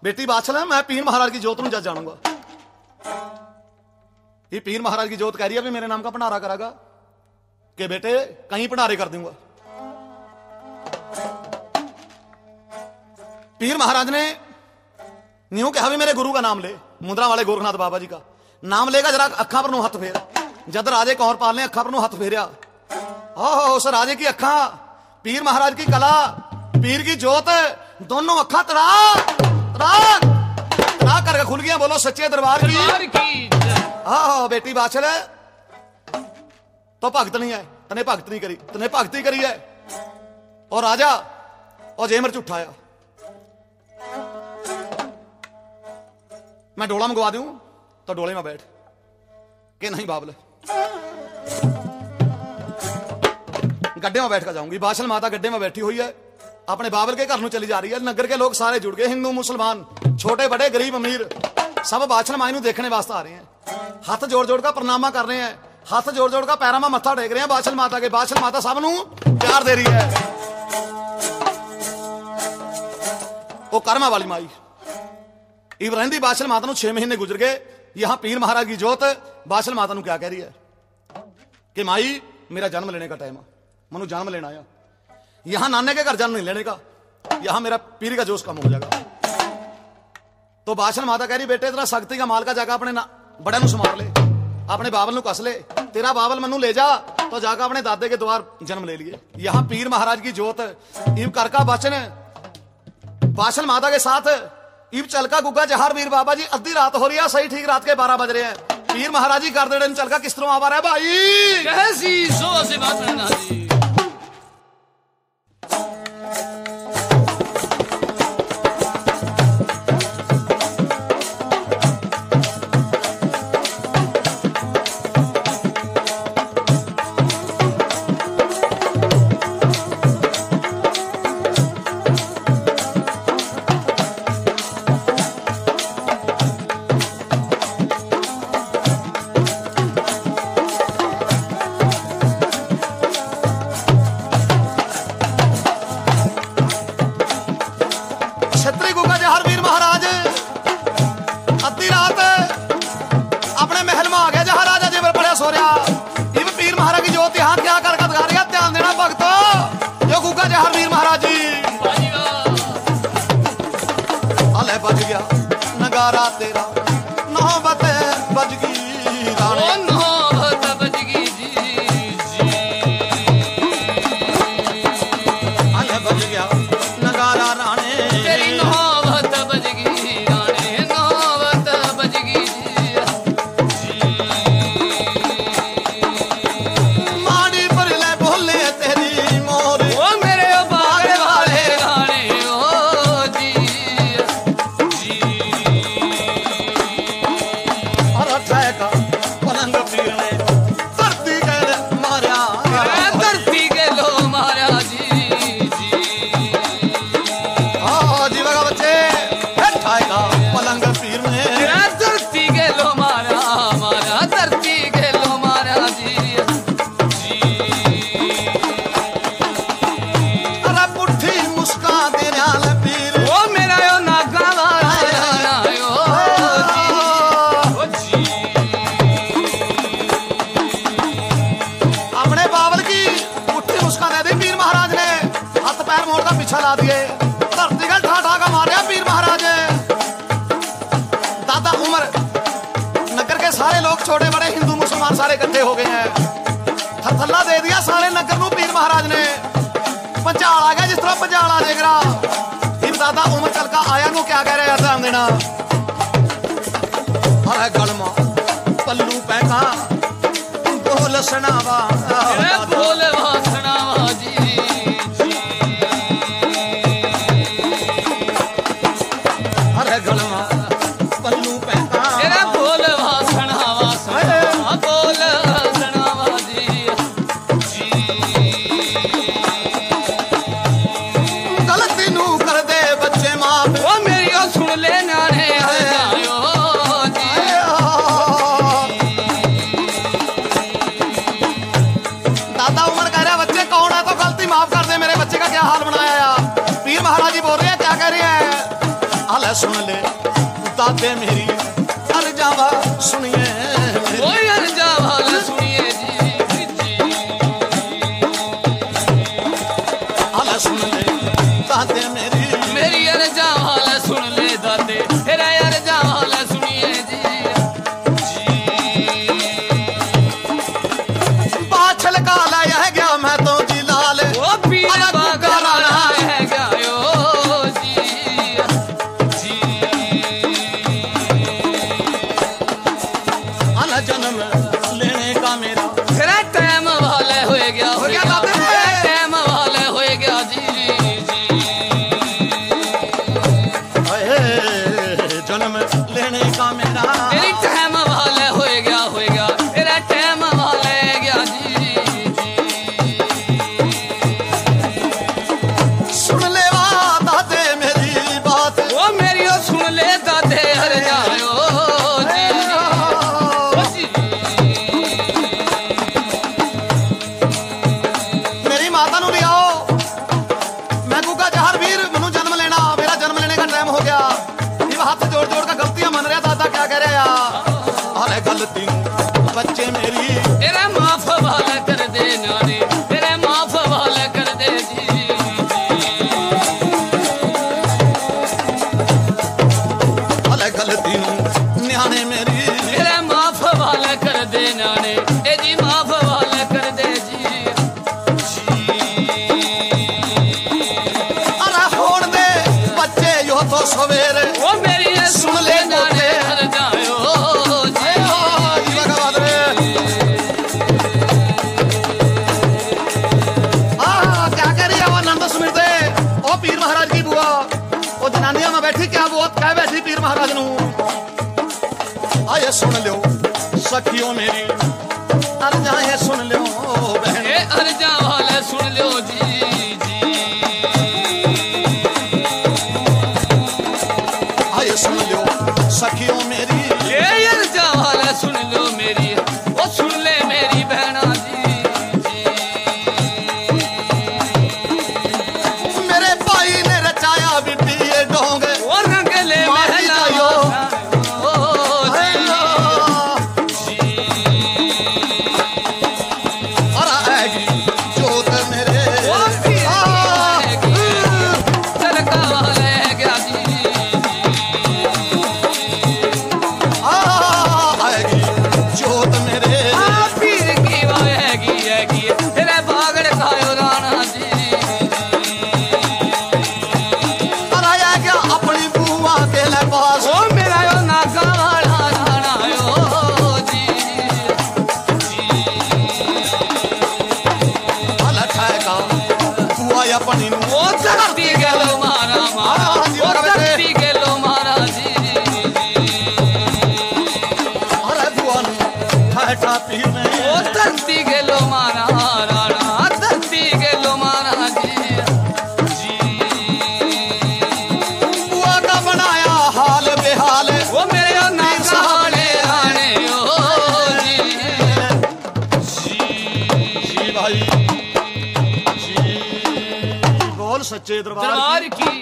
बेटी बादशाह, मैं पीर महाराज की जोत जज जानूंगा। ये पीर महाराज की जोत कह रही है भी मेरे नाम का भंडारा करेगा कि बेटे कहीं भंडारे कर दूंगा। पीर महाराज ने न्यू कहा भी मेरे गुरु का नाम ले, मुंद्रा वाले गोरखनाथ बाबा जी का नाम लेगा, जरा अखा पर हथ फेर। जद राजे कौरपाल ने अखा पर हथ फेरिया, उस राजे की अखा, पीर महाराज की कला, पीर की जोत, दोनों अखा तड़ा तड़ा तड़ा करके खुल गया। बोलो सच्चे दरबार की। हाँ बेटी बादशाह तो भगत नहीं है, तने भगत नहीं करी, तने भगती करी है। और राजा और जेमर च उठाया, मैं डोला मंगवा दूं तो डोले में बैठ के नहीं बाबल, गड्ढे में बैठ कर जाऊंगी। बादशाह माता गड्ढे में बैठी हुई है, अपने बाबल के घर में चली जा रही है। नगर के लोग सारे जुड़ गए, हिंदू मुसलमान, छोटे बड़े गरीब अमीर, सब बादशाह माई देखने वास्ते आ रहे हैं। हाथ जोड़ जोड़ का प्रणामा कर रहे हैं, हाथ जोड़ जोड़ का पैरों में मत्था टेक रहे हैं बादशाह माता के। बादशाह माता सबनू प्यार दे रही है। वो कर्मा वाली माई इब्राहिम बादशाह माता 6 महीने गुजर गए। यहां पीर महाराज की जोत बादशाह माता क्या कह रही है कि माई मेरा जन्म लेने का टाइम है, मनु जन्म लेना आया। यहां नाने के घर जन्म नहीं लेने का, यहां मेरा पीर का जोश कम हो जाएगा। तो बादशाह माता कह रही बेटे तेरा शक्ति का माल का जाकर अपने बड़े नु संभाल ले, अपने बाबल नु कस ले, तेरा बाबल मनु ले जा। तो जाकर अपने दादे के द्वार जन्म ले लिए। यहां पीर महाराज की जोत इव कर का बचन बादशाह माता के साथ इब चलका गुग्गा जहार वीर बाबा जी। अद्धी रात हो रही है, सही ठीक रात के 12 बज रहे हैं। पीर महाराज जी कर दे चलका किस तरह आवा रहा है भाई, कैसी सो से बात करना जी। बज गया नगारा तेरा, नौबत बज गई राणे, नौबत बज गई जी जी। अले बज गया नगारा राणे, तेरी नौबत बज गई राणे, नौबत बज गई जी। माड़ी पर ले बोले तेरी मोर, ओ मेरे बाग वाले राणे ओ जी। का पलंग पीर ने धरती के मारा, धरती के लो मारा जी जी। जी बगा बच्चे का पलंग पीर ने धरती के लो मारा, मारा धरती के लो मारा जी जी। अरे पुट्ठी मुस्कान देने वाले पीर, ओ मेरा यो नागा वाला यो जी। अपने बाबल की पुट्ठी मुस्कान दे दी पीर महाराज ने, हाथ पैर मोड़ का पीछा ला दिए, धरती का ठा ठा का मारे पीर महाराज। दादा उमर नगर के सारे लोग छोटे बड़े हिंदू मुसलमान सारे इकट्ठे हो गए हैं, थल्ला दे दिया सारे नगर नू पीर महाराज ने। पंचाल आ गया जिस तरह पंचाल आ जाएगा। फिर दादा उमर चल का आया नु क्या कह रहे हैं ध्यान देना। अरे गलमा पल्लू पैका बोल सनावा, बोल वासनावा जी जी। अरे गलमा पल्लू पैका तेरा बोल वासनावा सनावा, बोल वासनावा जी जी। गलती नू कर दे बच्चे माफ, ओ मेरी ओ सुन ले नाने आयो जी। दादा उमर कह रहा बच्चे कौन है तो गलती माफ कर दे, मेरे बच्चे का क्या हाल बनाया। पीर महाराज जी बोल रहे हैं क्या कह रहे हैं, अले सुन सुन ले दाते मेरी अर्जावा सुनिए ओए अर्जा वाला सुनिए जी आला सुन ले दाते मेरी अर्जा वाला सुन ले दाते तेरा अर्जा वाला सुनिए जी बाछल का लाया है गया मैं तो जी लाल ओ पीर बागा है गायो जी जी आला जन्म लेने का मेरा तेरा टाइम वाले हो गया दाते टाइम वाले हो गया जी अहे, जन्म लेने का मेरा तेरी टाइम वाले हो गया तेरा टाइम वाले गया जी सुन ले दाते मेरी बात ओ मेरी ओ सुन ले दाते हर जायो जी मेरी माता ਨੂੰ ਲਿਆਓ मैं गुगा जहर वीर ਮੈਨੂੰ जन्म लेना मेरा जन्म लेने का टाइम हो गया ये हाथ जोड़ जोड़ कर गलतियां मन रहा दादा क्या कह रहा अरे गलती बच्चे मेरी तेरा माफ वाला कर दे नानी तेरे माफ वाला कर दे जी अरे गलती न्याणे मेरी तेरे माफ वाला कर दे नाने ए जी माफ वाला कर दे जी अरे होण दे बच्चे यो तो सवेरे ओ मेरी ये सुन ले नाने हर जायो जी क्या कह रही है वो नंद सुमिरदे ओ पीर महाराज की बुआ ओ जनानिया में बैठी क्या बहुत कह बैठी पीर महाराज नू आए सुन लो सखियों मेरी अर्जा ये सुन लो बहन ए अर्जा वाले सुन लो जी आए सुन लो सखियों मेरी ए अर्जा वाले सुन लो मेरी ओ सुन ले मेरी बहना जी मेरे भाई ने रचाया बिट्टी ये डोंग ओ रंग ले मारी महला जायो। ओ और आएगी जोत मेरे ओ पीर चलका वाले गया जी आएगी जोत मेरे पीर की वाएगी तेरे बागड़ खायो राणा जी और आया क्या अपनी बुआ के ले पास ओ मेरा यो नाका वाला राणा यो जी अलठाएगा बुआ अपनी नू ओ धरती गेलो मारा मारा ओ धरती गेलो मारा जी अरे बुआ नू ठहठा पीर में ओ धरती गेलो मारा राणा धरती गेलो मारा जी बुआ का बनाया हाल बेहाल ओ मेरे यो नाका वाले राणे ओ जी जी भाई जी बोल सच्चे दरबार दरबार की